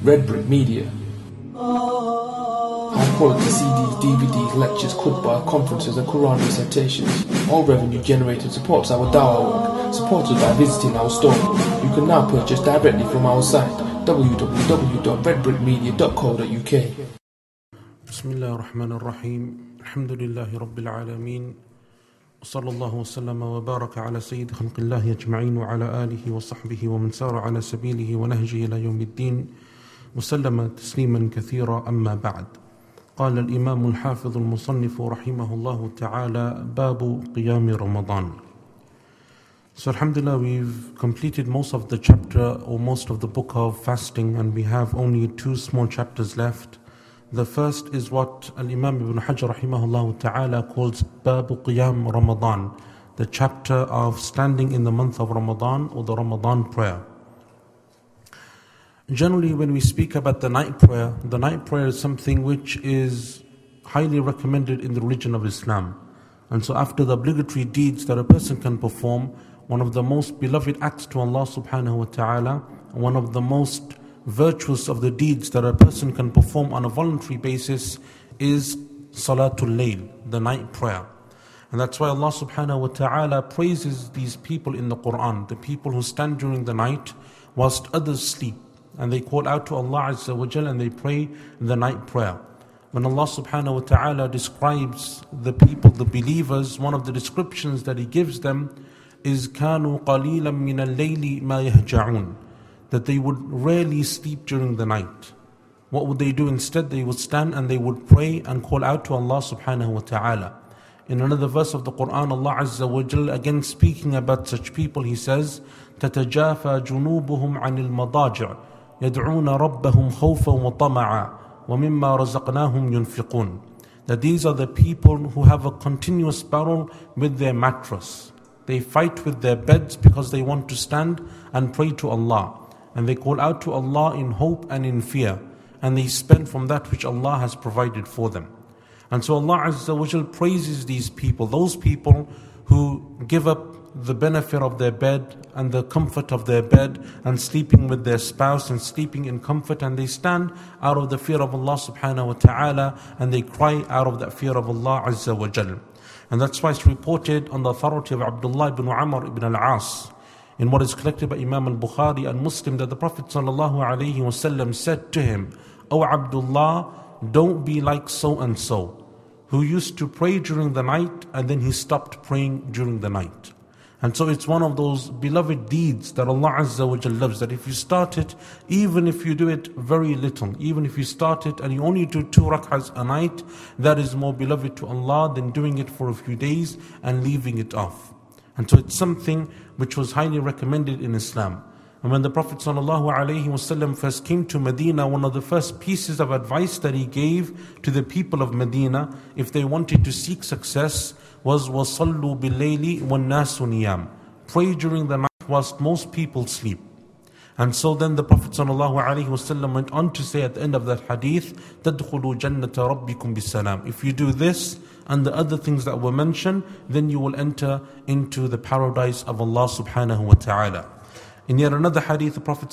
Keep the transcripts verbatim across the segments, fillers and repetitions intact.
Red Brick Media. High quality C Ds, D V Ds, lectures, khutbah, conferences and Quran recitations. All revenue generated supports our dawah work, supported by visiting our store. You can now purchase directly from our site w w w dot red brick media dot co dot u k. Bismillah ar-Rahman ar-Rahim. Alhamdulillahi Rabbil Alameen. Sallallahu wa sallama wa baraka ala sayyid khalqillahi ajma'in wa ala alihi wa sahbihi wa man sara ala sabilihi wa nahjihi ila yawmiddin. وسلم تسليما كثيرا أما بعد. قال الإمام الحافظ المصنف رحمه الله تعالى باب قيام رمضان. So alhamdulillah, we've completed most of the chapter or most of the book of fasting, and we have only two small chapters left. The first is what Al-Imam Ibn Hajar rahimahullah ta'ala calls Babu Qiyam Ramadan, the chapter of standing in the month of Ramadan or the Ramadan prayer. Generally, when we speak about the night prayer, the night prayer is something which is highly recommended in the religion of Islam. And so after the obligatory deeds that a person can perform, one of the most beloved acts to Allah subhanahu wa ta'ala, one of the most virtuous of the deeds that a person can perform on a voluntary basis is Salatul Layl, the night prayer. And that's why Allah subhanahu wa ta'ala praises these people in the Quran, the people who stand during the night whilst others sleep. And they call out to Allah Azza wa Jal and they pray the night prayer. When Allah subhanahu wa ta'ala describes the people, the believers, one of the descriptions that He gives them is كَانُوا قَلِيلًا مِنَ اللَّيْلِ مَا يَهْجَعُونَ, that they would rarely sleep during the night. What would they do instead? They would stand and they would pray and call out to Allah subhanahu wa ta'ala. In another verse of the Quran, Allah Azza wa Jal, again speaking about such people, He says, تَتَجَافَى جُنُوبُهُمْ عَنِ الْمَضَاجِعِ يَدْعُونَ رَبَّهُمْ خَوْفًا وَطَمَعًا وَمِمَّا رَزَقْنَاهُمْ يُنْفِقُونَ. That these are the people who have a continuous battle with their mattress. They fight with their beds because they want to stand and pray to Allah. And they call out to Allah in hope and in fear. And they spend from that which Allah has provided for them. And so Allah Azza wa Jal praises these people, those people who give up the benefit of their bed and the comfort of their bed and sleeping with their spouse and sleeping in comfort, and they stand out of the fear of Allah subhanahu wa ta'ala and they cry out of that fear of Allah Azza wa Jal. And that's why it's reported on the authority of Abdullah ibn Umar ibn al-As in what is collected by Imam al-Bukhari and Muslim, that the Prophet sallallahu alayhi wasallam said to him, "O Abdullah, don't be like so and so, who used to pray during the night and then he stopped praying during the night." And so it's one of those beloved deeds that Allah Azza wa Jal loves, that if you start it, even if you do it very little, even if you start it and you only do two rak'ahs a night, that is more beloved to Allah than doing it for a few days and leaving it off. And so it's something which was highly recommended in Islam. And when the Prophet ﷺ first came to Medina, one of the first pieces of advice that he gave to the people of Medina, if they wanted to seek success, was وَصَلُّوا بِاللَّيْلِ وَالنَّاسُ نِيَامٌ. Pray during the night whilst most people sleep. And so then the Prophet ﷺ went on to say at the end of that hadith, تَدْخُلُوا جَنَّةَ رَبِّكُمْ بِالسَّلَامِ. If you do this and the other things that were mentioned, then you will enter into the paradise of Allah subhanahu wa ta'ala. In yet another hadith, the Prophet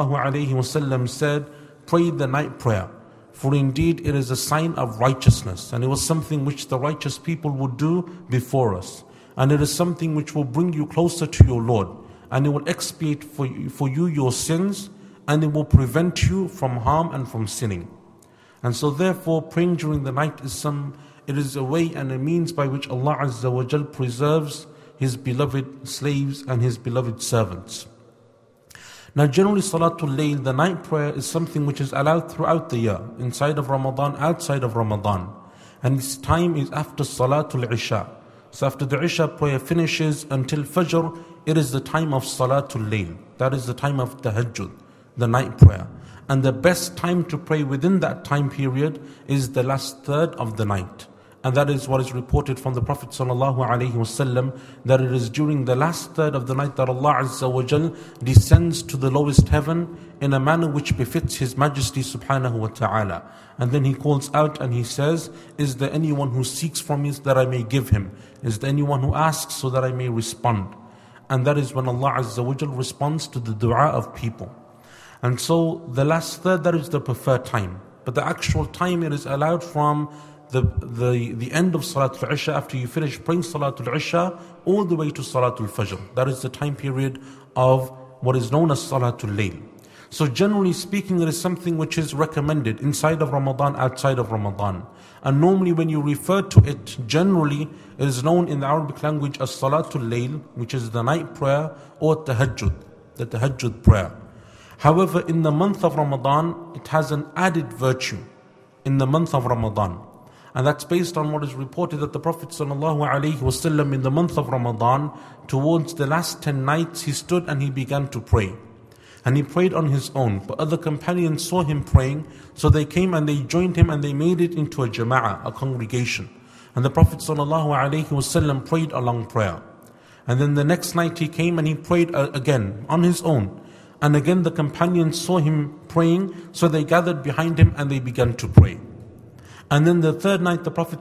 ﷺ said, pray the night prayer, for indeed it is a sign of righteousness, and it was something which the righteous people would do before us, and it is something which will bring you closer to your Lord, and it will expiate for you, for you your sins, and it will prevent you from harm and from sinning. And so therefore praying during the night is some it is a way and a means by which Allah Azza wa Jal preserves His beloved slaves and His beloved servants. Now generally Salatul Layl, the night prayer, is something which is allowed throughout the year, inside of Ramadan, outside of Ramadan. And its time is after Salatul Isha. So after the Isha prayer finishes until Fajr, it is the time of Salatul Layl. That is the time of Tahajjud, the night prayer. And the best time to pray within that time period is the last third of the night. And that is what is reported from the Prophet ﷺ, that it is during the last third of the night that Allah Azza wa Jal descends to the lowest heaven in a manner which befits His Majesty subhanahu wa ta'ala. And then He calls out and He says, is there anyone who seeks from me that I may give him? Is there anyone who asks so that I may respond? And that is when Allah Azza wa Jal responds to the dua of people. And so the last third, that is the preferred time. But the actual time, it is allowed from the, the, the end of Salatul Isha, after you finish praying Salatul Isha, all the way to Salatul Fajr. That is the time period of what is known as Salatul Layl. So generally speaking, it is something which is recommended inside of Ramadan, outside of Ramadan. And normally when you refer to it, generally it is known in the Arabic language as Salatul Layl, which is the night prayer, or Tahajjud, the Tahajjud prayer. However, in the month of Ramadan, it has an added virtue in the month of Ramadan. And that's based on what is reported that the Prophet ﷺ in the month of Ramadan, towards the last ten nights, he stood and he began to pray. And he prayed on his own. But other companions saw him praying, so they came and they joined him and they made it into a jama'ah, a congregation. And the Prophet ﷺ prayed a long prayer. And then the next night he came and he prayed again on his own. And again the companions saw him praying, so they gathered behind him and they began to pray. And then the third night the Prophet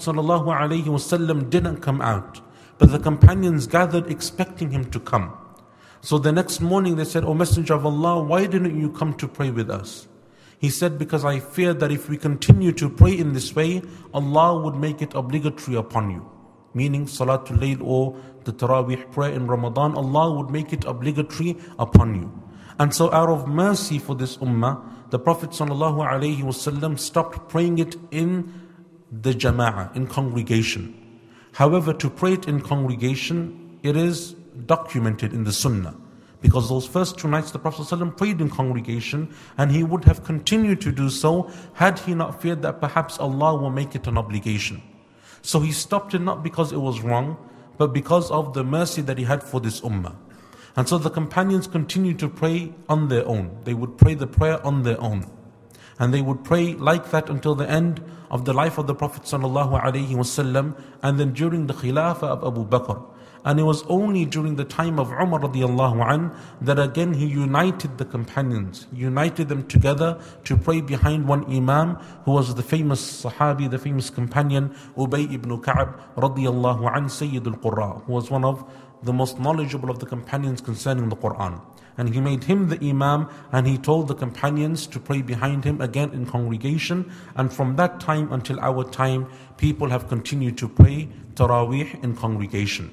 ﷺ didn't come out, but the companions gathered expecting him to come. So the next morning they said, "O Messenger of Allah, why didn't you come to pray with us?" He said, "Because I fear that if we continue to pray in this way, Allah would make it obligatory upon you." Meaning Salatul Layl or the Taraweeh prayer in Ramadan, Allah would make it obligatory upon you. And so out of mercy for this ummah, the Prophet ﷺ stopped praying it in the jama'ah, in congregation. However, to pray it in congregation, it is documented in the sunnah. Because those first two nights the Prophet ﷺ prayed in congregation, and he would have continued to do so had he not feared that perhaps Allah will make it an obligation. So he stopped it not because it was wrong, but because of the mercy that he had for this ummah. And so the companions continued to pray on their own. They would pray the prayer on their own. And they would pray like that until the end of the life of the Prophet ﷺ, and then during the Khilafah of Abu Bakr. And it was only during the time of Umar radiallahu an that again he united the companions, united them together to pray behind one Imam, who was the famous Sahabi, the famous companion, Ubay ibn Ka'b radiallahu an, Sayyid al-Qurra, who was one of the most knowledgeable of the companions concerning the Quran. And he made him the Imam, and he told the companions to pray behind him again in congregation. And from that time until our time, people have continued to pray Taraweeh in congregation.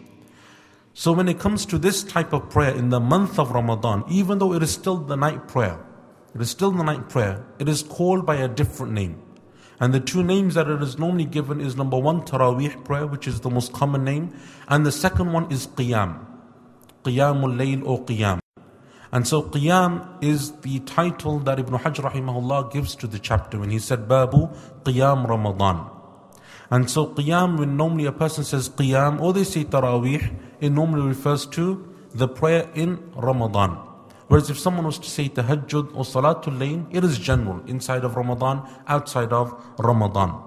So when it comes to this type of prayer in the month of Ramadan, even though it is still the night prayer, it is still the night prayer, it is called by a different name. And the two names that it is normally given is number one, Taraweeh prayer, which is the most common name. And the second one is Qiyam. Qiyamul Layl or Qiyam. And so Qiyam is the title that Ibn Hajr rahimahullah gives to the chapter when he said, Babu Qiyam Ramadan. And so Qiyam, when normally a person says Qiyam or they say Taraweeh, it normally refers to the prayer in Ramadan. Whereas if someone was to say Tahajjud or Salatul Layl, it is general, inside of Ramadan, outside of Ramadan.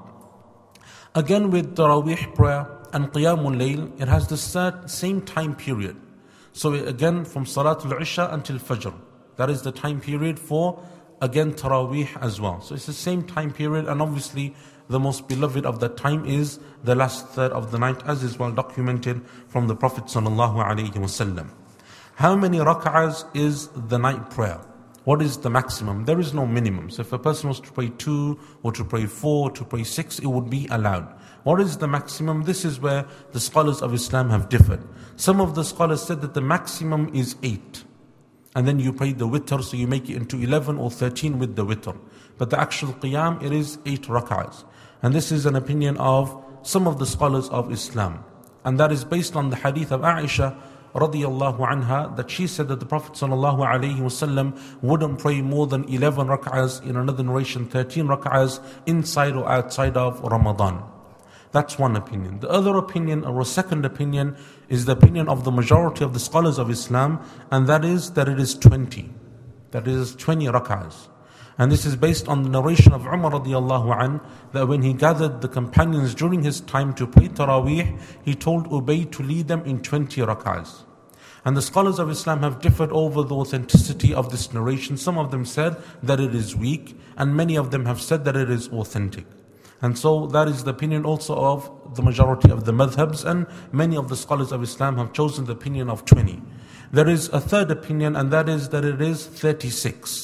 Again with Taraweeh prayer and Qiyamul Layl, it has the same time period. So again from Salatul Isha until Fajr. That is the time period for, again, Taraweeh as well. So it's the same time period, and obviously the most beloved of that time is the last third of the night, as is well documented from the Prophet sallallahu alaihi wasallam. How many rak'ahs is the night prayer? What is the maximum? There is no minimum. So if a person was to pray two, or to pray four, or to pray six, it would be allowed. What is the maximum? This is where the scholars of Islam have differed. Some of the scholars said that the maximum is eight. And then you pray the witr, so you make it into eleven or thirteen with the witr. But the actual qiyam, it is eight rak'ahs. And this is an opinion of some of the scholars of Islam. And that is based on the hadith of Aisha radiyallahu anha, that she said that the Prophet sallallahu alaihi wasallam wouldn't pray more than eleven rak'ahs, in another narration thirteen rak'ahs, inside or outside of Ramadan. That's one opinion. The other opinion, or a second opinion, is the opinion of the majority of the scholars of Islam, and that is that it is twenty. That it is twenty rak'ahs. And this is based on the narration of Umar radiallahu an, that when he gathered the companions during his time to pray Taraweeh, he told Ubay to lead them in twenty rak'ahs. And the scholars of Islam have differed over the authenticity of this narration. Some of them said that it is weak, and many of them have said that it is authentic. And so that is the opinion also of the majority of the madhabs, and many of the scholars of Islam have chosen the opinion of twenty. There is a third opinion, and that is that it is thirty-six.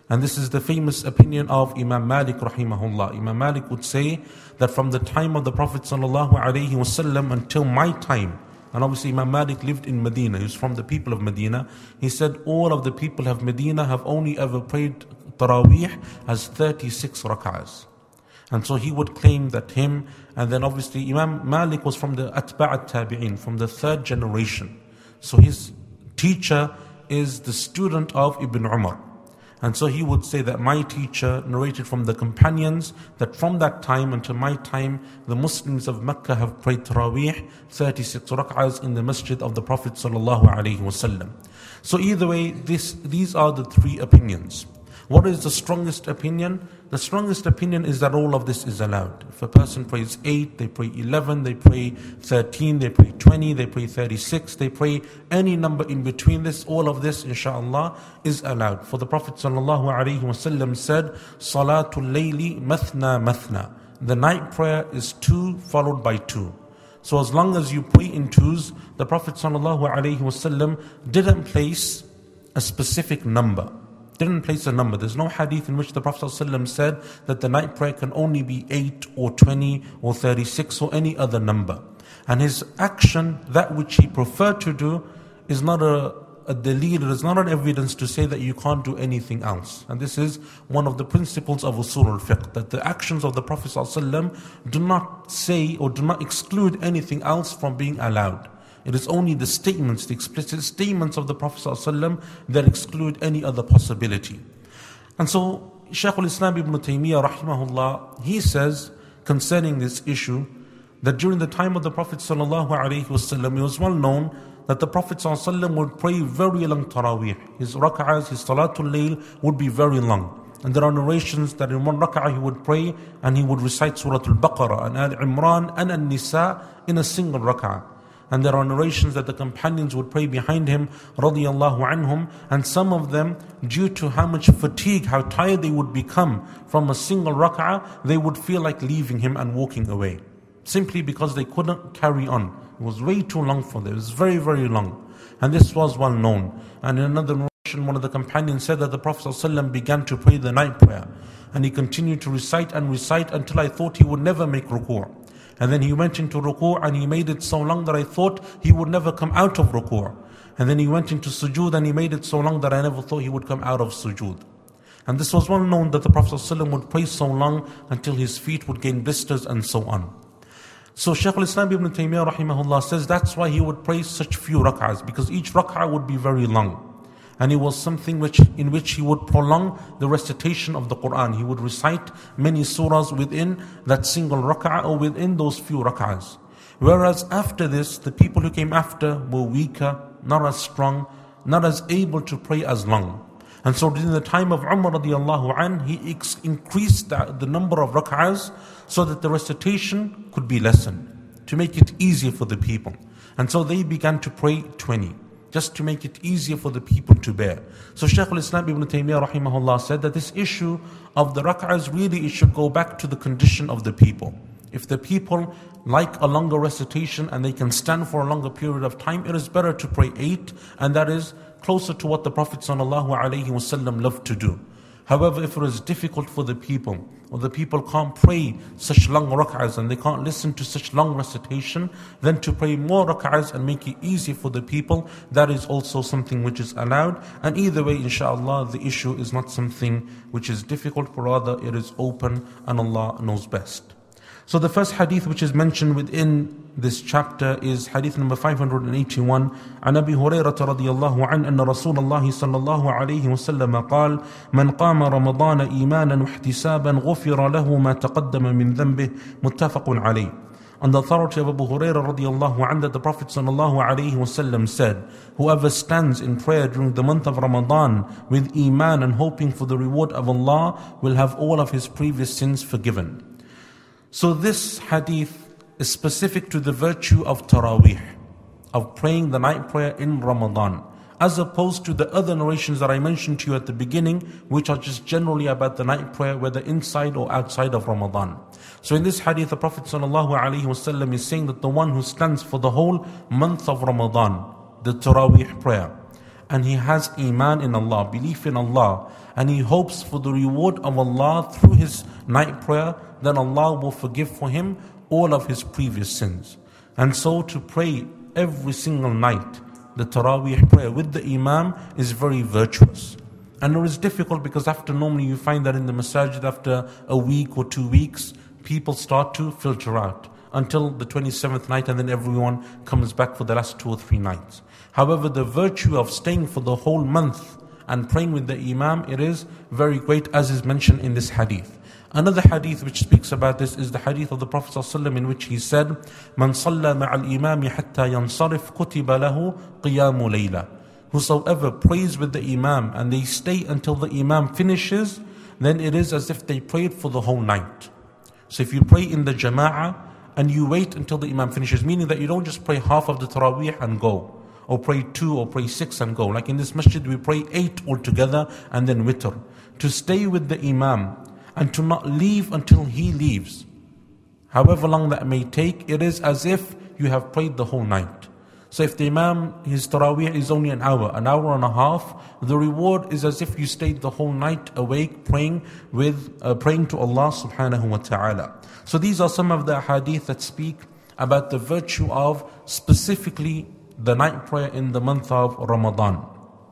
And this is the famous opinion of Imam Malik rahimahullah. Imam Malik would say that from the time of the Prophet sallallahu alaihi wasallam until my time, and obviously Imam Malik lived in Medina, he was from the people of Medina, he said all of the people of Medina have only ever prayed Taraweeh as thirty-six rak'ahs. And so he would claim that him, and then obviously Imam Malik was from the Atba' al-Tabi'in, from the third generation. So his teacher is the student of Ibn Umar. And so he would say that my teacher narrated from the companions that from that time until my time, the Muslims of Mecca have prayed Taraweeh, thirty-six rak'ahs in the masjid of the Prophet sallallahu alaihi wasallam. So either way, this, these are the three opinions. What is the strongest opinion? The strongest opinion is that all of this is allowed. If a person prays eight, they pray eleven, they pray thirteen, they pray twenty, they pray thirty-six, they pray any number in between this, all of this, inshallah, is allowed. For the Prophet sallallahu alaihi wasallam said, Salatul Layli mathna mathna. The night prayer is two followed by two. So as long as you pray in twos, the Prophet sallallahu alaihi wasallam didn't place a specific number. Didn't place a number. There's no hadith in which the Prophet ﷺ said that the night prayer can only be eight or twenty or thirty-six or any other number. And his action, that which he preferred to do, is not a, a dalil, it is not an evidence to say that you can't do anything else. And this is one of the principles of usul al-fiqh, that the actions of the Prophet ﷺ do not say or do not exclude anything else from being allowed. It is only the statements, the explicit statements of the Prophet ﷺ that exclude any other possibility. And so, Shaykh al-Islam ibn Taymiyyah rahimahullah, he says concerning this issue, that during the time of the Prophet ﷺ, it was well known that the Prophet ﷺ would pray very long Taraweeh. His rak'ahs, his Salatul Layl would be very long. And there are narrations that in one rak'ah he would pray and he would recite Surah Al-Baqarah and Al-Imran and Al-Nisa in a single rak'ah. And there are narrations that the companions would pray behind him, radiyallahu anhum, and some of them, due to how much fatigue, how tired they would become from a single rak'ah, they would feel like leaving him and walking away. Simply because they couldn't carry on. It was way too long for them. It was very, very long. And this was well known. And in another narration, one of the companions said that the Prophet ﷺ began to pray the night prayer. And he continued to recite and recite until I thought he would never make ruku'. And then he went into ruku' and he made it so long that I thought he would never come out of ruku'. And then he went into sujood and he made it so long that I never thought he would come out of sujood. And this was well known that the Prophet ﷺ would pray so long until his feet would gain blisters and so on. So Shaykh al-Islam ibn Taymiyyah rahimahullah says that's why he would pray such few rak'ahs, because each rak'ah would be very long. And it was something which in which he would prolong the recitation of the Quran. He would recite many surahs within that single rak'ah or within those few rak'ahs. Whereas after this, the people who came after were weaker, not as strong, not as able to pray as long. And so during the time of Umar radiallahu anh, he ex- increased the, the number of rak'ahs so that the recitation could be lessened, to make it easier for the people. And so they began to pray twenty. Just to make it easier for the people to bear. So Shaykh al-Islam ibn Taymiyyah rahimahullah said that this issue of the rak'ahs, really it should go back to the condition of the people. If the people like a longer recitation and they can stand for a longer period of time, it is better to pray eight, and that is closer to what the Prophet sallallahu alaihi wasallam loved to do. However, if it is difficult for the people, or the people can't pray such long rak'ahs and they can't listen to such long recitation, then to pray more rak'ahs and make it easy for the people, that is also something which is allowed. And either way, inshallah, the issue is not something which is difficult, but rather it is open and Allah knows best. So the first hadith which is mentioned within this chapter is hadith number five hundred eighty-one. عن أبي هريرة رضي الله عنه أن رسول الله صلى الله عليه وسلم قال: من قام رمضان إيمانا واحتسابا غفر له ما تقدم من ذنبه متفق عليه. On the authority of Abu Hurairah radiallahu anhu, that the Prophet sallallahu alaihi wasallam said, whoever stands in prayer during the month of Ramadan with iman and hoping for the reward of Allah will have all of his previous sins forgiven. So this hadith is specific to the virtue of Taraweeh, of praying the night prayer in Ramadan, as opposed to the other narrations that I mentioned to you at the beginning, which are just generally about the night prayer, whether inside or outside of Ramadan. So in this hadith, the Prophet ﷺ is saying that the one who stands for the whole month of Ramadan, the Taraweeh prayer, and he has iman in Allah, belief in Allah, and he hopes for the reward of Allah through his night prayer, then Allah will forgive for him all of his previous sins. And so to pray every single night, the Taraweeh prayer with the Imam is very virtuous. And it is difficult because after normally you find that in the masajid after a week or two weeks, people start to filter out until the twenty-seventh night, and then everyone comes back for the last two or three nights. However, the virtue of staying for the whole month and praying with the Imam, it is very great, as is mentioned in this hadith. Another hadith which speaks about this is the hadith of the Prophet ﷺ, in which he said, "Man salla ma'al imami hatta yansarif kutiba lahu qiyamu layla." Whosoever prays with the Imam and they stay until the Imam finishes, then it is as if they prayed for the whole night. So if you pray in the Jama'ah and you wait until the Imam finishes, meaning that you don't just pray half of the Taraweeh and go, or pray two or pray six and go. Like in this masjid we pray eight altogether and then witr. To stay with the Imam and to not leave until he leaves, however long that may take, it is as if you have prayed the whole night. So if the Imam, his Taraweeh is only an hour, an hour and a half, the reward is as if you stayed the whole night awake praying with uh, praying to Allah subhanahu wa ta'ala. So these are some of the hadith that speak about the virtue of specifically the night prayer in the month of Ramadan.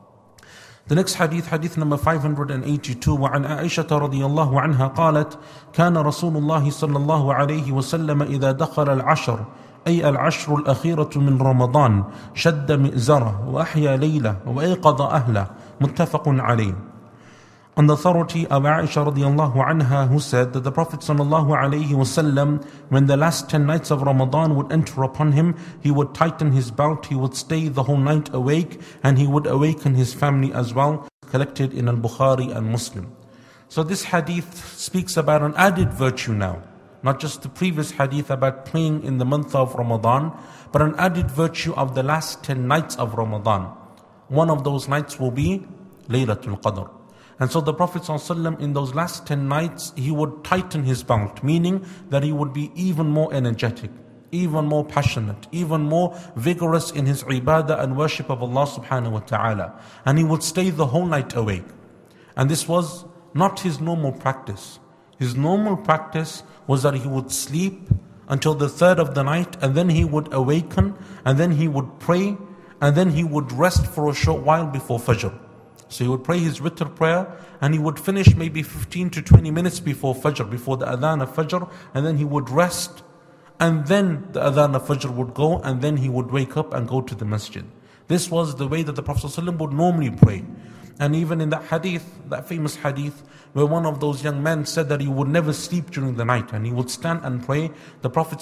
The next hadith, hadith number five hundred eighty-two, وعن عائشة رضي الله عنها قالت كان رسول الله صلى الله عليه وسلم إذا دخل العشر أي العشر الأخيرة من رمضان شد مئزره وأحيا ليله وأيقظ أهله متفق عليه. On the authority of Aisha radiallahu anha, who said that the Prophet sallallahu alayhi wasallam, when the last ten nights of Ramadan would enter upon him, he would tighten his belt, he would stay the whole night awake, and he would awaken his family as well, collected in Al-Bukhari and Muslim. So this hadith speaks about an added virtue now, not just the previous hadith about praying in the month of Ramadan, but an added virtue of the last ten nights of Ramadan. One of those nights will be Laylatul Qadr. And so the Prophet ﷺ, in those last ten nights, he would tighten his belt, meaning that he would be even more energetic, even more passionate, even more vigorous in his ibadah and worship of Allah subhanahu wa ta'ala. And he would stay the whole night awake. And this was not his normal practice. His normal practice was that he would sleep until the third of the night, and then he would awaken, and then he would pray, and then he would rest for a short while before Fajr. So he would pray his witr prayer, and he would finish maybe fifteen to twenty minutes before Fajr, before the adhan of Fajr, and then he would rest, and then the adhan of Fajr would go, and then he would wake up and go to the masjid. This was the way that the Prophet ﷺ would normally pray. And even in that hadith, that famous hadith, where one of those young men said that he would never sleep during the night, and he would stand and pray, the Prophet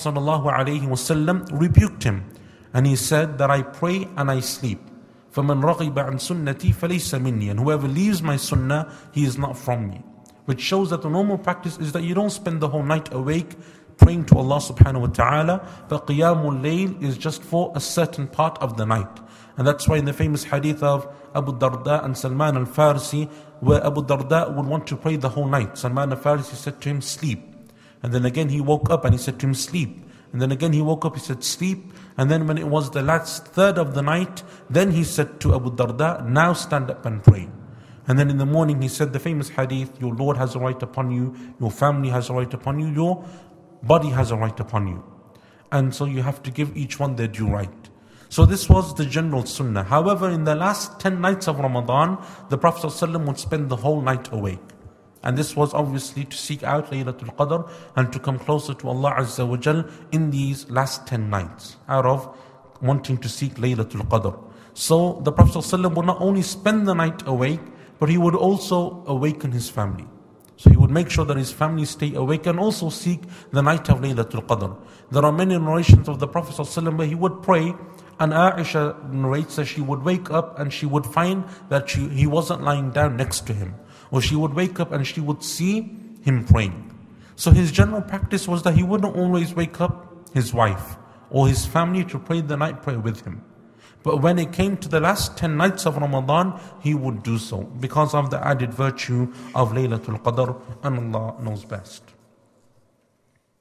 ﷺ rebuked him, and he said that I pray and I sleep. فَمَنْ رَغِبَ عَنْ سُنَّتِي فَلَيْسَ مِنِّي. And whoever leaves my sunnah, he is not from me. Which shows that the normal practice is that you don't spend the whole night awake praying to Allah subhanahu wa ta'ala, but qiyamul layl is just for a certain part of the night. And that's why in the famous hadith of Abu Darda and Salman al-Farsi, where Abu Darda would want to pray the whole night, Salman al-Farsi said to him, sleep. And then again he woke up and he said to him, sleep. And then again he woke up, he said, sleep. And then when it was the last third of the night, then he said to Abu Darda, now stand up and pray. And then in the morning he said the famous hadith, your Lord has a right upon you, your family has a right upon you, your body has a right upon you. And so you have to give each one their due right. So this was the general sunnah. However, in the last ten nights of Ramadan, the Prophet ﷺ would spend the whole night awake. And this was obviously to seek out Laylatul Qadr and to come closer to Allah Azza wa Jal in these last ten nights, out of wanting to seek Laylatul Qadr. So the Prophet ﷺ would not only spend the night awake, but he would also awaken his family. So he would make sure that his family stay awake and also seek the night of Laylatul Qadr. There are many narrations of the Prophet ﷺ where he would pray, and Aisha narrates that she would wake up and she would find that she, he wasn't lying down next to him. Or she would wake up and she would see him praying. So his general practice was that he wouldn't always wake up his wife or his family to pray the night prayer with him. But when it came to the last ten nights of Ramadan, he would do so because of the added virtue of Laylatul Qadr, and Allah knows best.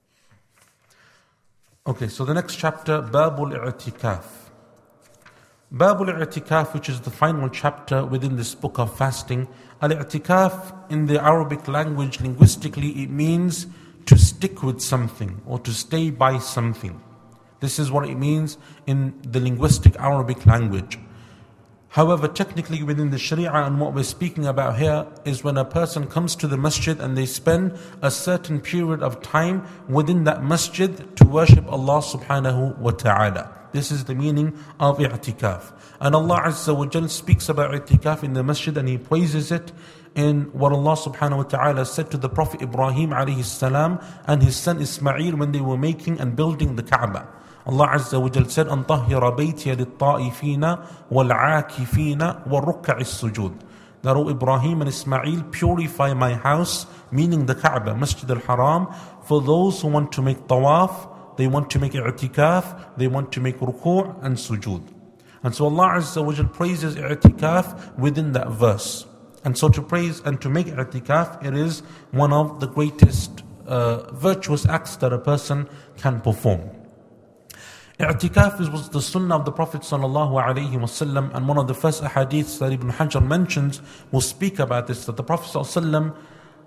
Okay, so the next chapter, Babul I'tikaf. Babul i'tikaf, which is the final chapter within this book of fasting. Al-i'tikaf in the Arabic language, linguistically, it means to stick with something or to stay by something. This is what it means in the linguistic Arabic language. However, technically within the Sharia, and what we're speaking about here is when a person comes to the masjid and they spend a certain period of time within that masjid to worship Allah subhanahu wa ta'ala. This is the meaning of i'tikaf. And Allah Azza wa Jal speaks about i'tikaf in the masjid, and He praises it in what Allah subhanahu wa ta'ala said to the Prophet Ibrahim alayhi salam and his son Ismail when they were making and building the Kaaba. Allah Azza wa Jal said, أَن طَهِّرَ بَيْتِيَ لِلطَّائِفِينَ وَالْعَاكِفِينَ وَالرُّكَّعِ السُّجُودِ. That, O Ibrahim and Ismail, purify my house, meaning the Kaaba, Masjid al-Haram, for those who want to make tawaf, they want to make i'tikaf, they want to make ruku' and sujood. And so Allah Azza wa Jal praises i'tikaf within that verse. And so to praise and to make i'tikaf, it is one of the greatest uh, virtuous acts that a person can perform. I'tikaf was the sunnah of the Prophet sallallahu alaihi wasallam, and one of the first ahadiths that Ibn Hajar mentions will speak about this, that the Prophet sallallahu alaihi wasallam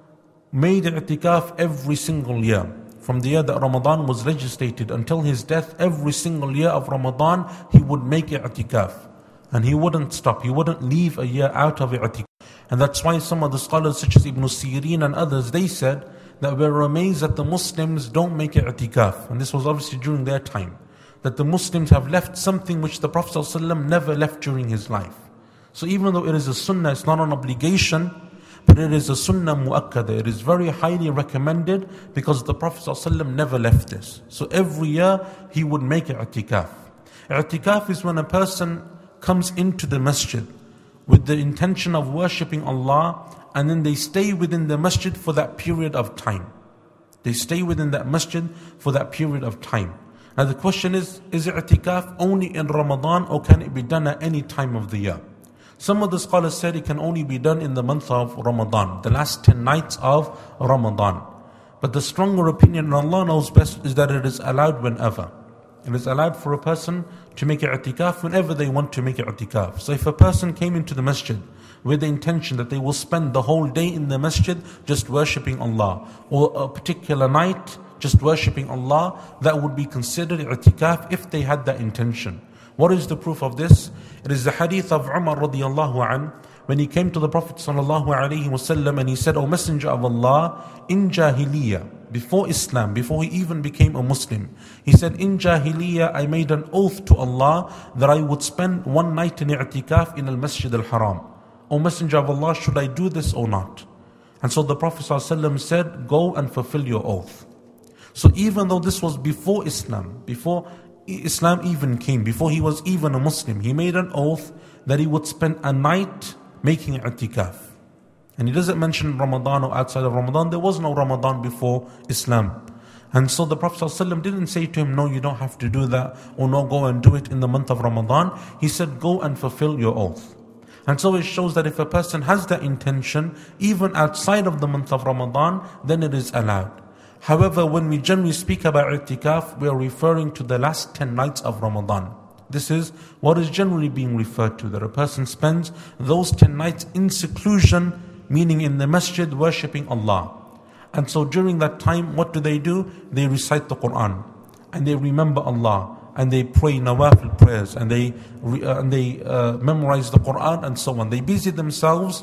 made i'tikaf every single year. From the year that Ramadan was legislated until his death, every single year of Ramadan, he would make i'tikaf. And he wouldn't stop, he wouldn't leave a year out of i'tikaf. And that's why some of the scholars such as Ibn Sirin and others, they said that we're amazed that the Muslims don't make i'tikaf. And this was obviously during their time. That the Muslims have left something which the Prophet ﷺ never left during his life. So even though it is a sunnah, it's not an obligation, but it is a sunnah mu'akkada. It is very highly recommended because the Prophet ﷺ never left this. So every year he would make i'tikaf. I'tikaf is when a person comes into the masjid with the intention of worshipping Allah, and then they stay within the masjid for that period of time. They stay within that masjid for that period of time. Now the question is, is i'tikaf only in Ramadan or can it be done at any time of the year? Some of the scholars said it can only be done in the month of Ramadan, the last ten nights of Ramadan. But the stronger opinion, and Allah knows best, is that it is allowed whenever. It is allowed for a person to make i'tikaf whenever they want to make i'tikaf. So if a person came into the masjid with the intention that they will spend the whole day in the masjid just worshipping Allah, or a particular night just worshipping Allah, that would be considered i'tikaf if they had that intention. What is the proof of this? It is the hadith of Umar radiallahu an, when he came to the Prophet sallallahu alaihi wasallam and he said, O Messenger of Allah, in Jahiliyyah, before Islam, before he even became a Muslim, he said, in Jahiliyyah I made an oath to Allah that I would spend one night in i'tikaf in al-Masjid al-Haram. O Messenger of Allah, should I do this or not? And so the Prophet sallallahu alaihi wasallam said, go and fulfill your oath. So even though this was before Islam, before Islam even came, before he was even a Muslim, he made an oath that he would spend a night making i'tikaf. And he doesn't mention Ramadan or outside of Ramadan. There was no Ramadan before Islam. And so the Prophet ﷺ didn't say to him, no, you don't have to do that, or no, go and do it in the month of Ramadan. He said, go and fulfill your oath. And so it shows that if a person has that intention, even outside of the month of Ramadan, then it is allowed. However, when we generally speak about i'tikaf, we are referring to the last ten nights of Ramadan. This is what is generally being referred to, that a person spends those ten nights in seclusion, meaning in the masjid, worshipping Allah. And so during that time, what do they do? They recite the Quran, and they remember Allah, and they pray nawafil prayers, and they, uh, and they uh, memorize the Quran, and so on. They busy themselves,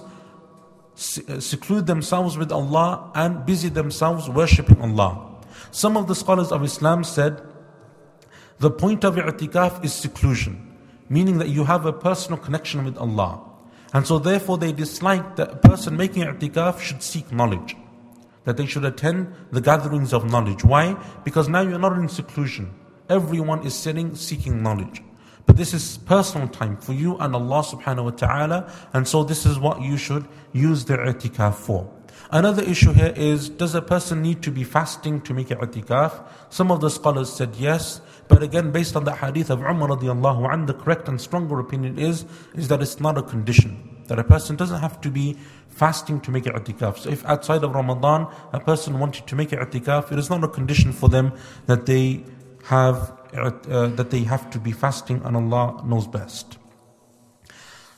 seclude themselves with Allah and busy themselves worshipping Allah. Some of the scholars of Islam said the point of i'tikaf is seclusion, meaning that you have a personal connection with Allah. And so therefore they dislike that a person making i'tikaf should seek knowledge, that they should attend the gatherings of knowledge. Why? Because now you're not in seclusion. Everyone is sitting seeking knowledge. But this is personal time for you and Allah subhanahu wa ta'ala, and so this is what you should use the i'tikaf for. Another issue here is, does a person need to be fasting to make i'tikaf? Some of the scholars said yes, but again based on the hadith of Umar radiallahu anhu, the correct and stronger opinion is, is that it's not a condition. That a person doesn't have to be fasting to make i'tikaf. So if outside of Ramadan a person wanted to make i'tikaf, it is not a condition for them that they have Uh, that they have to be fasting, and Allah knows best.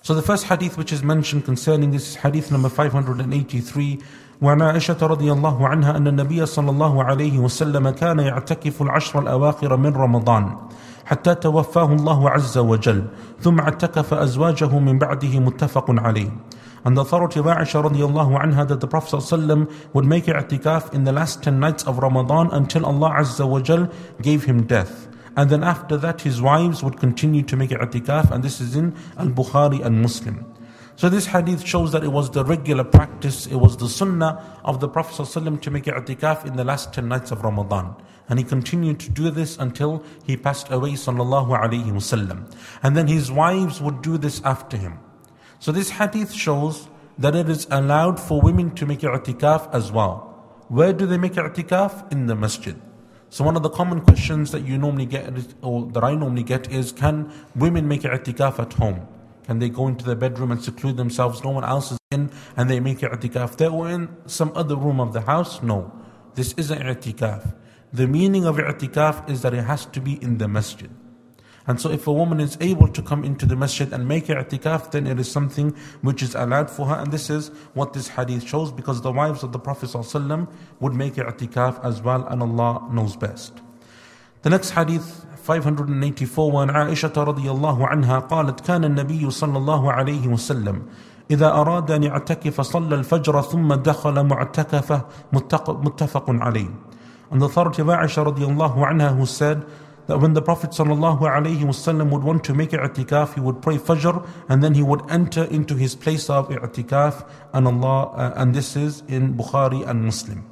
So the first hadith which is mentioned concerning this is hadith number five hundred eighty-three. وعن عائشة رضي الله عنها أن النبي صلى الله عليه وسلم كان يعتكف العشر الأواخر من رمضان حتى توفاه الله عز وجل ثم اعتكف أزواجه من بعده متفق عليه. And the authority of Aisha radiallahu anha that the Prophet ﷺ would make i'tikaf in the last ten nights of Ramadan until Allah Azza wa Jal gave him death. And then after that his wives would continue to make i'tikaf, and this is in Al-Bukhari and Muslim. So this hadith shows that it was the regular practice, it was the sunnah of the Prophet ﷺ to make i'tikaf in the last ten nights of Ramadan. And he continued to do this until he passed away sallallahu alayhi wasallam. And then his wives would do this after him. So this hadith shows that it is allowed for women to make i'tikaf as well. Where do they make i'tikaf? In the masjid. So one of the common questions that you normally get, or that I normally get, is can women make i'tikaf at home? Can they go into their bedroom and seclude themselves? No one else is in and they make i'tikaf there, or in some other room of the house? No. This isn't i'tikaf. The meaning of i'tikaf is that it has to be in the masjid. And so if a woman is able to come into the masjid and make i'tikaf, then it is something which is allowed for her. And this is what this hadith shows, because the wives of the Prophet ﷺ would make i'tikaf as well, and Allah knows best. The next hadith, five hundred eighty-four, وعن عائشة رضي الله عنها قالت كان النبي صلى الله عليه وسلم إذا أراد أن يعتكف صلى الفجر ثم دخل معتكفه متفق عليه. And the authority of Aisha رضي الله عنها, who said that when the Prophet sallallahu alaihi wasallam would want to make i'tikaf, he would pray Fajr and then he would enter into his place of i'tikaf, and Allah, uh, and this is in Bukhari and Muslim.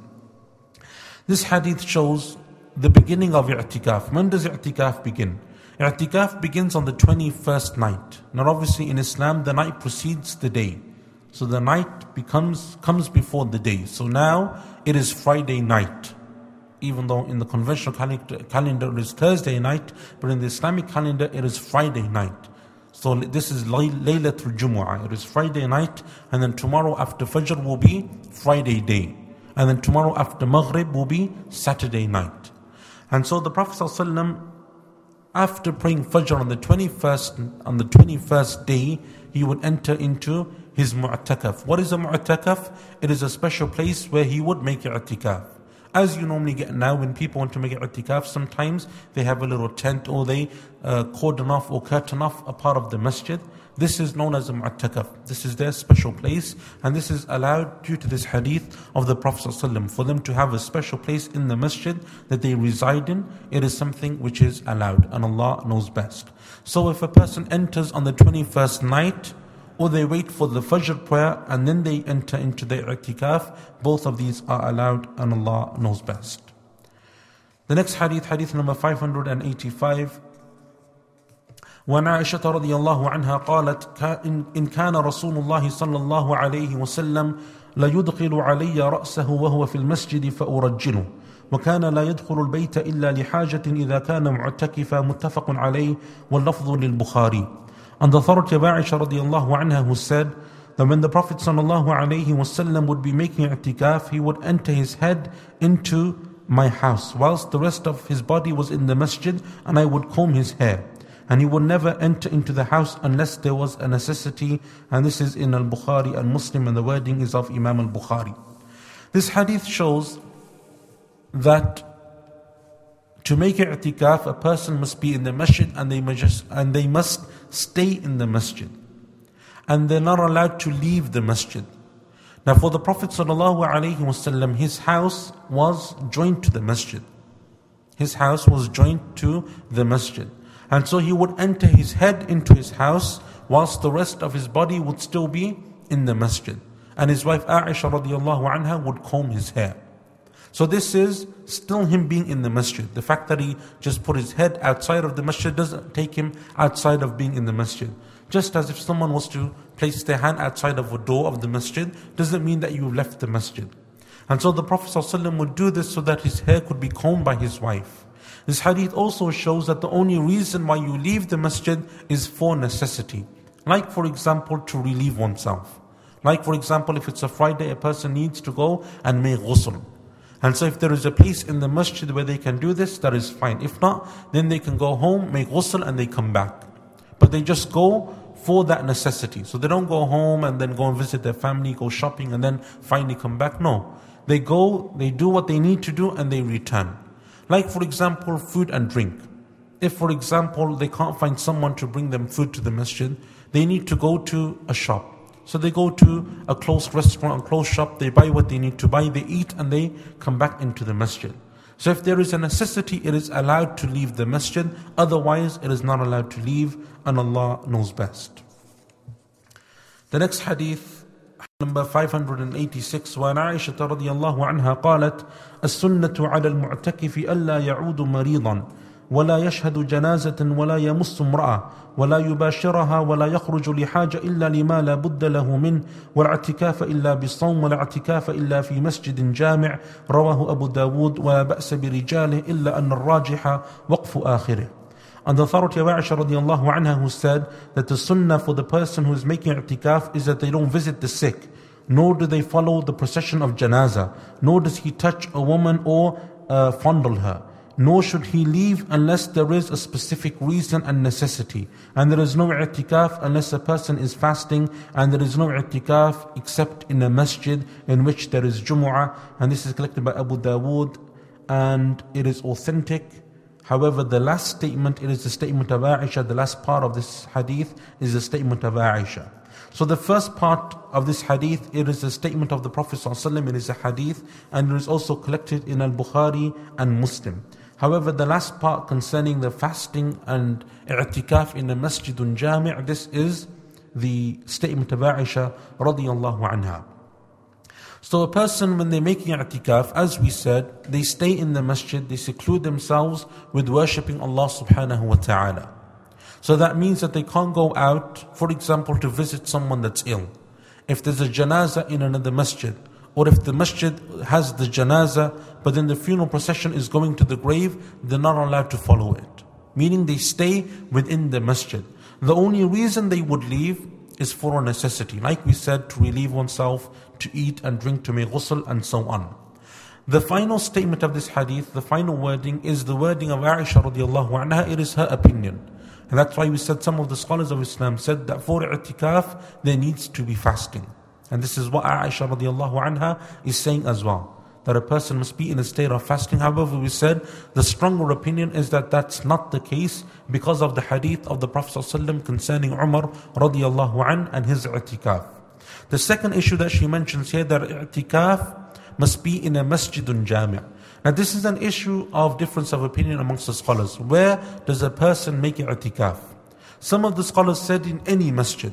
This hadith shows the beginning of i'tikaf. When does i'tikaf begin? I'tikaf begins on the twenty-first night. Now obviously in Islam the night precedes the day. So the night becomes comes before the day. So now it is Friday night. Even though in the conventional calendar it is Thursday night, but in the Islamic calendar it is Friday night. So this is Laylatul Jumu'ah. It is Friday night, and then tomorrow after Fajr will be Friday day. And then tomorrow after Maghrib will be Saturday night. And so the Prophet ﷺ, after praying Fajr on the twenty-first, on the twenty-first day, he would enter into his mu'takaf. What is a mu'takaf? It is a special place where he would make i'tikaf. As you normally get now when people want to make i'tikaf, sometimes they have a little tent, or they uh, cordon off or curtain off a part of the masjid. This is known as a mu'takaf. This is their special place, and this is allowed due to this hadith of the Prophet ﷺ. For them to have a special place in the masjid that they reside in, it is something which is allowed, and Allah knows best. So if a person enters on the twenty-first night, or they wait for the Fajr prayer and then they enter into the i'tikaf, both of these are allowed, and Allah knows best. The next hadith, hadith number five hundred eighty-five. وعن عائشة رضي الله عنها قالت إن كان رسول الله صلى الله عليه وسلم ليدخل علي رأسه وهو في المسجد فأرجله وكان لا يدخل البيت إلا لحاجة إذا كان معتكفا متفق عليه واللفظ للبخاري. And the authority of Aisha radiallahu anha, who said that when the Prophet sallallahu alayhi wasallam would be making i'tikaf, he would enter his head into my house, whilst the rest of his body was in the masjid, and I would comb his hair. And he would never enter into the house unless there was a necessity. And this is in Al-Bukhari and Muslim, and the wording is of Imam Al-Bukhari. This hadith shows that to make i'tikaf, a person must be in the masjid, and they must, and they must stay in the masjid. And they're not allowed to leave the masjid. Now for the Prophet ﷺ, his house was joined to the masjid. His house was joined to the masjid. And so he would enter his head into his house, whilst the rest of his body would still be in the masjid. And his wife Aisha radiallahu anha would comb his hair. So this is still him being in the masjid. The fact that he just put his head outside of the masjid doesn't take him outside of being in the masjid. Just as if someone was to place their hand outside of a door of the masjid, doesn't mean that you left the masjid. And so the Prophet ﷺ would do this so that his hair could be combed by his wife. This hadith also shows that the only reason why you leave the masjid is for necessity. Like for example, to relieve oneself. Like for example, if it's a Friday, a person needs to go and make ghusl. And so if there is a place in the masjid where they can do this, that is fine. If not, then they can go home, make ghusl, and they come back. But they just go for that necessity. So they don't go home and then go and visit their family, go shopping and then finally come back. No. They go, they do what they need to do and they return. Like for example, food and drink. If for example, they can't find someone to bring them food to the masjid, they need to go to a shop. So they go to a closed restaurant, a closed shop, they buy what they need to buy, they eat and they come back into the masjid. So if there is a necessity, it is allowed to leave the masjid. Otherwise, it is not allowed to leave, and Allah knows best. The next hadith, number five hundred eighty-six, وعن عائشة رضي الله عنها قالت السنة على المعتكف ألا يعود مريضا ولا يشهد جنازة ولا يمس امرأة ولا يباشرها ولا يخرج لحاجة إلا لما لا بد له منه ولا اعتكاف إلا بالصوم ولا اعتكاف إلا في مسجد جامع رواه أبو داود ولا بأس برجاله إلا أن الراجح وقف آخره. On the authority of Aisha radiallahu anha, who said that the sunnah for the person who is making i'tikaf is that they don't visit the sick, nor do they follow the procession of janazah, nor does he touch a woman or uh, fondle her, nor should he leave unless there is a specific reason and necessity. And there is no i'tikaf unless a person is fasting, and there is no i'tikaf except in a masjid in which there is Jumu'ah. And this is collected by Abu Dawood, and it is authentic. However, the last statement, it is the statement of Aisha. The last part of this hadith is the statement of Aisha. So the first part of this hadith, it is a statement of the Prophet ﷺ, it is a hadith, and it is also collected in Al-Bukhari and Muslim. However, the last part concerning the fasting and i'tikaf in the Masjidun Jami', this is the statement of Aisha radiyallahu anha. So a person, when they're making i'tikaf, as we said, they stay in the masjid, they seclude themselves with worshipping Allah subhanahu wa ta'ala. So that means that they can't go out, for example, to visit someone that's ill. If there's a janazah in another masjid, or if the masjid has the janazah, but then the funeral procession is going to the grave, they're not allowed to follow it. Meaning they stay within the masjid. The only reason they would leave is for a necessity. Like we said, to relieve oneself, to eat and drink, to make ghusl, and so on. The final statement of this hadith, the final wording, is the wording of Aisha radiallahu anha. It is her opinion. And that's why we said some of the scholars of Islam said that for i'tikaf, there needs to be fasting. And this is what Aisha radiallahu anha is saying as well, that a person must be in a state of fasting. However, we said the stronger opinion is that that's not the case because of the hadith of the Prophet ﷺ concerning Umar radiallahu anh and his i'tikaf. The second issue that she mentions here, that i'tikaf must be in a masjidun jami'. Now this is an issue of difference of opinion amongst the scholars. Where does a person make i'tikaf? Some of the scholars said in any masjid.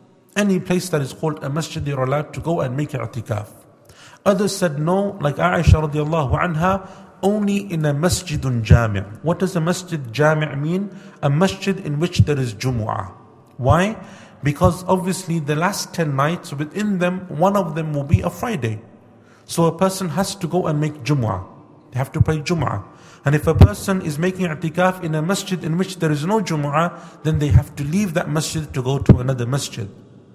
Any place that is called a masjid, they are allowed to go and make i'tikaf. Others said no, like Aisha radiallahu anha, only in a masjidun jami'. What does a masjid jami' mean? A masjid in which there is Jumu'ah. Why? Because obviously the last ten nights, within them, one of them will be a Friday. So a person has to go and make Jumu'ah. They have to pray Jumu'ah. And if a person is making i'tikaf in a masjid in which there is no Jumu'ah, then they have to leave that masjid to go to another masjid.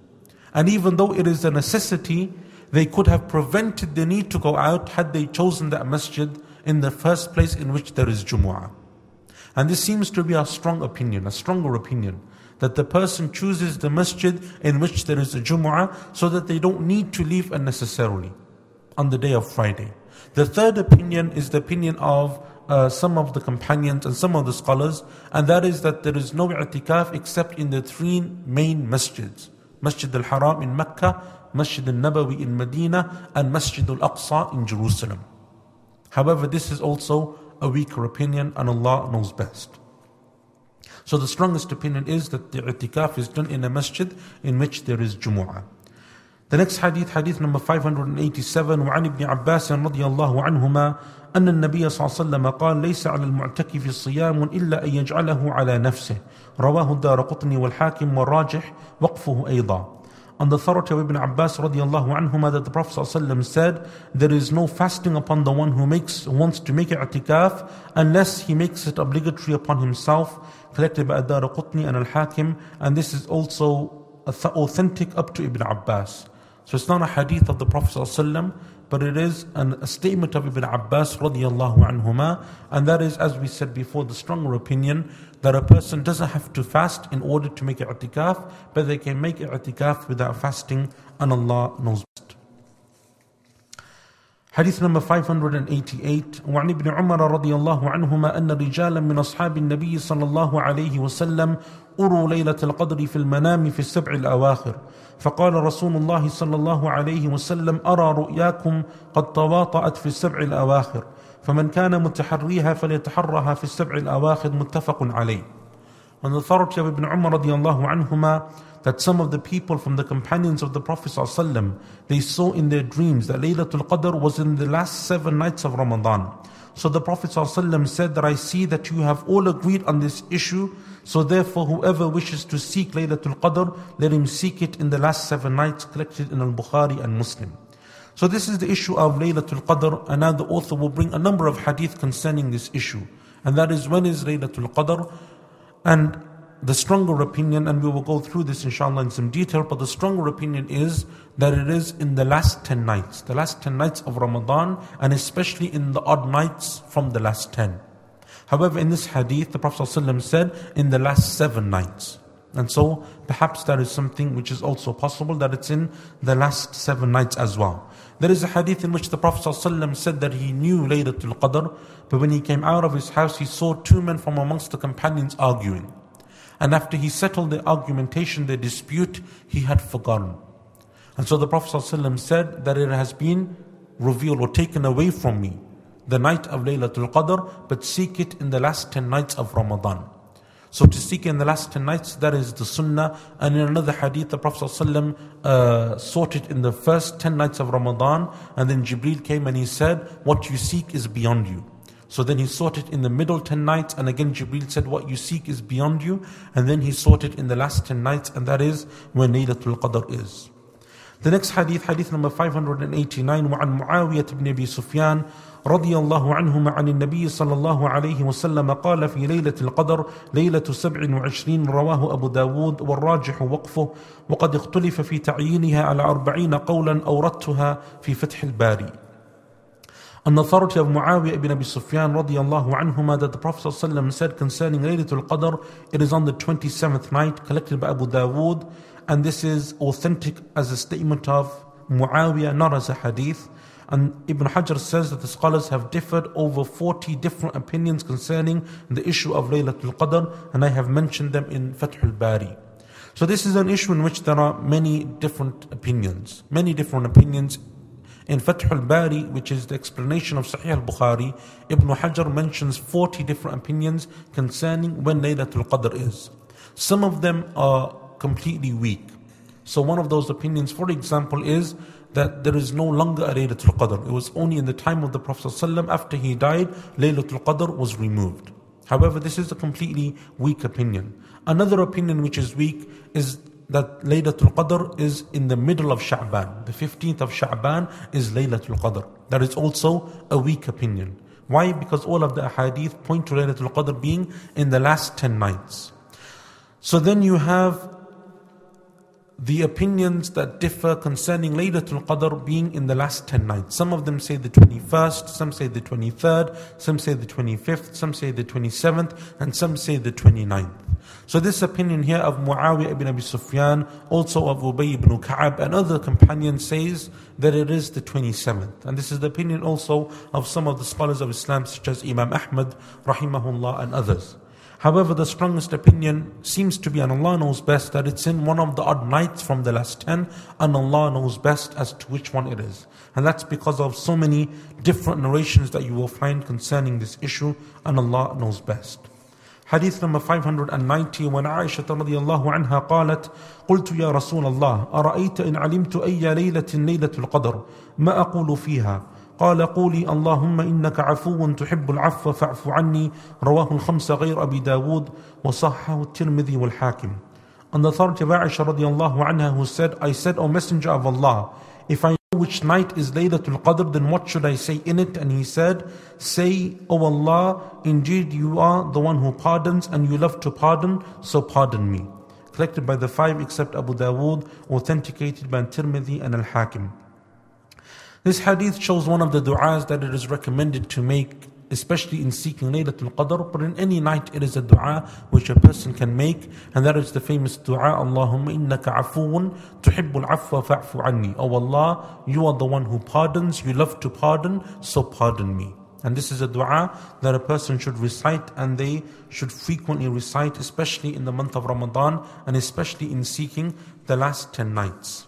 And even though it is a necessity, they could have prevented the need to go out had they chosen that masjid in the first place in which there is Jumu'ah. And this seems to be a strong opinion, a stronger opinion, that the person chooses the masjid in which there is a Jumu'ah so that they don't need to leave unnecessarily on the day of Friday. The third opinion is the opinion of uh, some of the companions and some of the scholars, and that is that there is no i'tikaf except in the three main masjids. Masjid al-Haram in Mecca, Masjid al-Nabawi in Medina, and Masjid al-Aqsa in Jerusalem. However, this is also a weaker opinion, and Allah knows best. So the strongest opinion is that the i'tikaf is done in a masjid in which there is Jumu'ah. The next hadith, hadith number five hundred eighty-seven, وعن ابن عباس رضي الله عنهما أن النبي صلى الله عليه وسلم قال ليس على المعتكف صيام إلا أن يجعله على نفسه رواه الدارقطني والحاكم والراجح وقفه أيضا. On the authority of Ibn Abbas radiallahu anhuma, that the Prophet ﷺ said, there is no fasting upon the one who makes wants to make i'tikaf unless he makes it obligatory upon himself, collected by Ad-Daraqutni and Al-Hakim, and this is also authentic up to Ibn Abbas. So it's not a hadith of the Prophet ﷺ, but it is an, a statement of Ibn Abbas radiallahu anhuma, and that is, as we said before, the stronger opinion that a person doesn't have to fast in order to make i'tikaf, but they can make i'tikaf without fasting, and Allah knows best. Hadith number five hundred eighty-eight. وعن ابن عمر رضي الله عنهما أن رجالا من أصحاب النبي صلى الله عليه وسلم أروا ليلة القدر في المنام في السبع الأواخر فقال رسول الله صلى الله عليه وسلم أرى رؤياكم قد تواطأت في السبع الأواخر فمن كان متحريها فليتحرها في السبع الأواخر متفق عليه. On the authority of Ibn Umar radiallahu anhuma, that some of the people from the companions of the Prophet ﷺ, they saw in their dreams that Laylatul Qadr was in the last seven nights of Ramadan. So the Prophet ﷺ said that I see that you have all agreed on this issue, so therefore whoever wishes to seek Laylatul Qadr, let him seek it in the last seven nights, collected in Al-Bukhari and Muslim. So this is the issue of Laylatul Qadr, and now the author will bring a number of hadith concerning this issue. And that is, when is Laylatul Qadr? And the stronger opinion, and we will go through this inshallah in some detail, but the stronger opinion is that it is in the last ten nights, the last ten nights of Ramadan, and especially in the odd nights from the last ten. However, in this hadith, the Prophet ﷺ said in the last seven nights. And so, perhaps that is something which is also possible, that it's in the last seven nights as well. There is a hadith in which the Prophet ﷺ said that he knew Laylatul Qadr, but when he came out of his house, he saw two men from amongst the companions arguing. And after he settled their argumentation, their dispute, he had forgotten. And so the Prophet ﷺ said that it has been revealed or taken away from me, the night of Laylatul Qadr, but seek it in the last ten nights of Ramadan. So to seek in the last ten nights, that is the sunnah. And in another hadith, the Prophet ﷺ uh, sought it in the first ten nights of Ramadan, and then Jibreel came and he said, what you seek is beyond you. So then he sought it in the middle ten nights, and again Jibreel said, what you seek is beyond you. And then he sought it in the last ten nights, and that is when Laylatul Qadr is. The next hadith, hadith number five hundred eighty-nine, وعن معاوية بن أبي سفيان رضي الله عنهما عن النبي صلى الله عليه وسلم قال في ليلة القدر ليلة سبع وعشرين رواه أبو داود والراجح وقفه وقد اختلف في تعيينها على أربعين قولا أوردتها في فتح الباري. On the authority of Muawiyah ibn Abi Sufyan radiallahu anhuma, that the Prophet ﷺ said concerning Laylatul Qadr, it is on the twenty-seventh night, collected by Abu Dawood, and this is authentic as a statement of Muawiyah, not as a hadith. And Ibn Hajar says that the scholars have differed over forty different opinions concerning the issue of Laylatul Qadr, and I have mentioned them in Fathul Bari. So this is an issue in which there are many different opinions, many different opinions. In Fathul Bari, which is the explanation of Sahih al-Bukhari, Ibn Hajar mentions forty different opinions concerning when Laylatul Qadr is. Some of them are completely weak. So one of those opinions, for example, is that there is no longer a Laylatul Qadr. It was only in the time of the Prophet ﷺ, after he died, Laylatul Qadr was removed. However, this is a completely weak opinion. Another opinion which is weak is that Laylatul Qadr is in the middle of Sha'ban. The fifteenth of Sha'ban is Laylatul Qadr. That is also a weak opinion. Why? Because all of the ahadith point to Laylatul Qadr being in the last ten nights. So then you have the opinions that differ concerning Laylatul Qadr being in the last ten nights. Some of them say the twenty-first, some say the twenty-third, some say the twenty-fifth, some say the twenty-seventh, and some say the twenty-ninth. So this opinion here of Muawiyah ibn Abi Sufyan, also of Ubay ibn Ka'ab and other companions, says that it is the twenty-seventh. And this is the opinion also of some of the scholars of Islam, such as Imam Ahmad rahimahullah and others. However, the strongest opinion seems to be, and Allah knows best, that it's in one of the odd nights from the last ten, and Allah knows best as to which one it is. And that's because of so many different narrations that you will find concerning this issue, and Allah knows best. Hadith number five hundred ninety, when Aisha radiallahu anha قالت قلت يا رسول الله أرأيت إن علمت أي ليلة ليلة القدر ما أقول فيها قال قولي اللهم إنك عفو تحب العفو فاعف عني رواه الخمسة غير أبي داود وصححه الترمذي والحاكم. On the authority of Aisha radiallahu anha, who said, I said, O Messenger of Allah, if I know which night is Laylatul Qadr, then what should I say in it? And he said, say, O Allah, indeed you are the one who pardons and you love to pardon, so pardon me. Collected by the five except Abu Dawood, authenticated by Tirmidhi and Al-Hakim. This hadith shows one of the du'as that it is recommended to make, especially in seeking Laylatul Qadr, but in any night it is a dua which a person can make, and that is the famous dua, Allahumma innaka afuun tuhibbul afwa fa'fu anni. Oh Allah, you are the one who pardons, you love to pardon, so pardon me. And this is a dua that a person should recite, and they should frequently recite, especially in the month of Ramadan, and especially in seeking the last ten nights.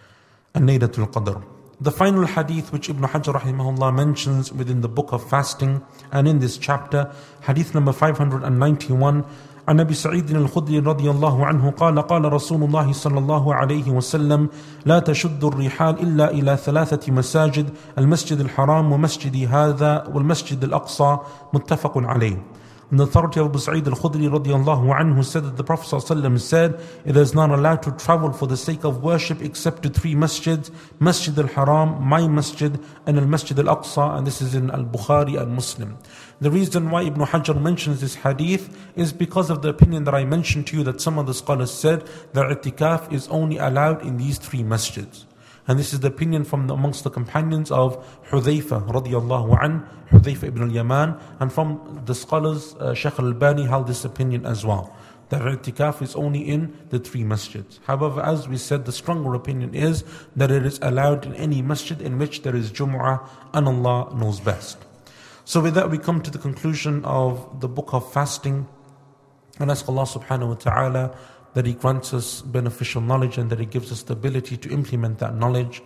And Laylatul Qadr. The final hadith which Ibn Hajar rahimahullah mentions within the book of fasting and in this chapter, hadith number five hundred ninety-one, عن أبي سعيد الخدري رضي الله عنه قال قال رسول الله صلى الله عليه وسلم لا تشد الرحال إلا إلى ثلاثة مساجد المسجد الحرام ومسجد هذا والمسجد الأقصى متفق عليه. And the authority of Abu Sa'id al-Khudri radiallahu anhu said that the Prophet ﷺ said, it is not allowed to travel for the sake of worship except to three masjids, Masjid al-Haram, my masjid, and al-Masjid al-Aqsa, and this is in al-Bukhari and Muslim. The reason why Ibn Hajar mentions this hadith is because of the opinion that I mentioned to you, that some of the scholars said that i'tikaf is only allowed in these three masjids. And this is the opinion from the, amongst the companions of Hudhayfa radiallahu an, Hudhayfa ibn al-Yaman, and from the scholars, uh, Shaykh al-Albani held this opinion as well, that i'tikaf is only in the three masjids. However, as we said, the stronger opinion is that it is allowed in any masjid in which there is Jumu'ah, and Allah knows best. So with that we come to the conclusion of the book of fasting, and ask Allah subhanahu wa ta'ala that He grants us beneficial knowledge and that He gives us the ability to implement that knowledge.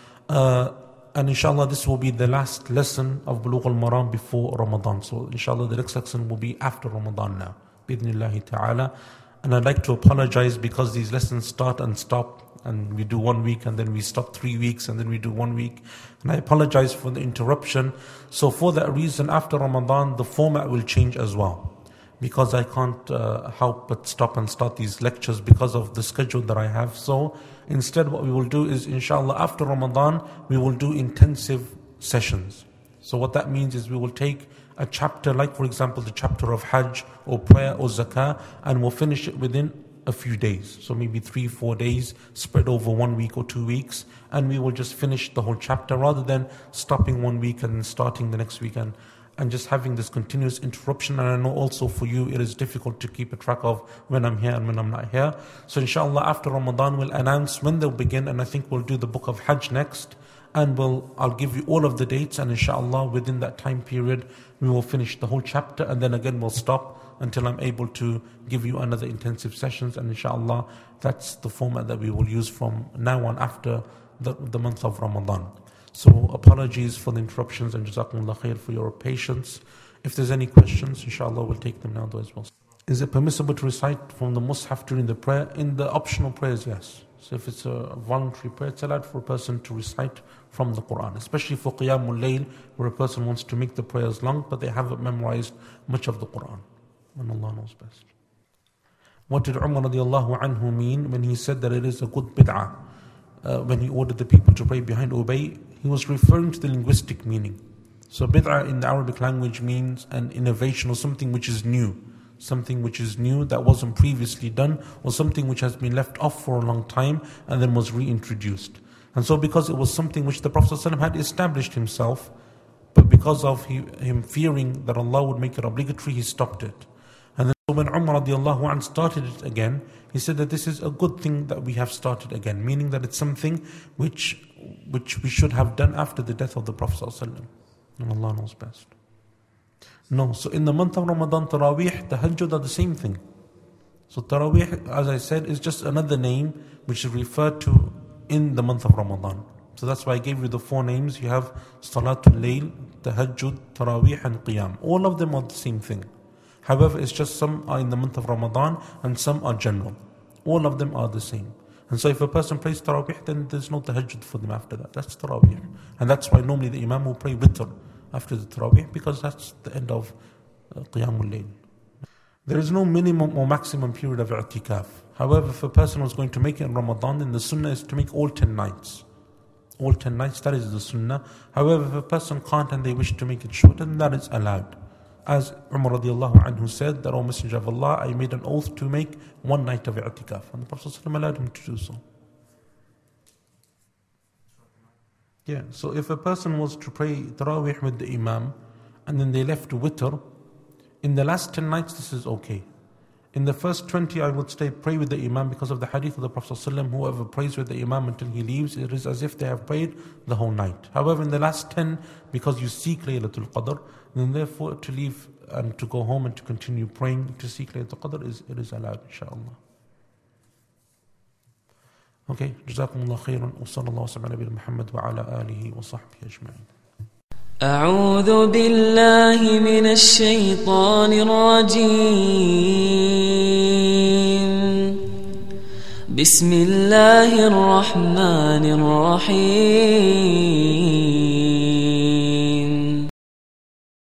Uh, and inshallah this will be the last lesson of Bulugh al-Maram before Ramadan. So inshallah the next lesson will be after Ramadan now, bi'idhnillahi ta'ala. And I'd like to apologize because these lessons start and stop, and we do one week and then we stop three weeks and then we do one week. And I apologize for the interruption. So for that reason, after Ramadan the format will change as well, because I can't uh, help but stop and start these lectures because of the schedule that I have. So instead what we will do is, inshallah, after Ramadan, we will do intensive sessions. So what that means is we will take a chapter, like for example the chapter of Hajj or prayer or zakah, and we'll finish it within a few days. So maybe three, four days spread over one week or two weeks, and we will just finish the whole chapter rather than stopping one week and starting the next weekend, and just having this continuous interruption. And I know also for you it is difficult to keep a track of when I'm here and when I'm not here. So inshallah after Ramadan we'll announce when they'll begin, and I think we'll do the book of Hajj next, and we'll I'll give you all of the dates, and inshallah within that time period we will finish the whole chapter, and then again we'll stop until I'm able to give you another intensive sessions. And inshallah that's the format that we will use from now on after the, the month of Ramadan. So apologies for the interruptions, and Jazakumullah khair for your patience. If there's any questions, inshallah we'll take them now as well. Is it permissible to recite from the Mus'haf during the prayer? In the optional prayers, yes. So if it's a voluntary prayer, it's allowed for a person to recite from the Quran, especially for Qiyamul Layl, where a person wants to make the prayers long, but they haven't memorized much of the Quran. And Allah knows best. What did Umar radiallahu anhu mean when he said that it is a good bid'ah? Uh, when he ordered the people to pray behind Ubay, he was referring to the linguistic meaning. So bid'ah in the Arabic language means an innovation or something which is new. Something which is new that wasn't previously done, or something which has been left off for a long time and then was reintroduced. And so because it was something which the Prophet ﷺ had established himself, but because of he, him fearing that Allah would make it obligatory, he stopped it. And then when Umar radiallahu anhu started it again, he said that this is a good thing that we have started again, meaning that it's something which which we should have done after the death of the Prophet ﷺ. And Allah knows best. No, so in the month of Ramadan, Taraweeh, Tahajjud are the same thing. So Taraweeh, as I said, is just another name which is referred to in the month of Ramadan. So that's why I gave you the four names. You have Salatul Layl, Tahajjud, Taraweeh and Qiyam. All of them are the same thing. However, it's just some are in the month of Ramadan and some are general. All of them are the same. And so if a person prays Taraweeh, then there's no Tahajjud for them after that. That's Taraweeh. And that's why normally the Imam will pray Witr after the Taraweeh, because that's the end of uh, Qiyamul Layl. There is no minimum or maximum period of i'tikaf. However, if a person was going to make it in Ramadan, then the sunnah is to make all ten nights. All ten nights, that is the sunnah. However, if a person can't and they wish to make it shorter, then that is allowed. As Umar radiallahu anhu said, that, O Messenger of Allah, I made an oath to make one night of i'tikaf. And the Prophet ﷺ allowed him to do so. Yeah, so if a person was to pray Taraweeh with the Imam and then they left Witr, in the last ten nights this is okay. In the first twenty, I would say pray with the Imam because of the hadith of the Prophet ﷺ, whoever prays with the Imam until he leaves, it is as if they have prayed the whole night. However, in the last ten, because you seek Laylatul Qadr, then therefore to leave and to go home and to continue praying to seek Laylatul Qadr, is, it is allowed, inshaAllah. Okay, Jazakumullah khairan, wa sallallahu wa sallam ala nabiyina Muhammad wa ala alihi wa sahbihi ajma'in. أعوذ بالله من الشيطان الرجيم بسم الله الرحمن الرحيم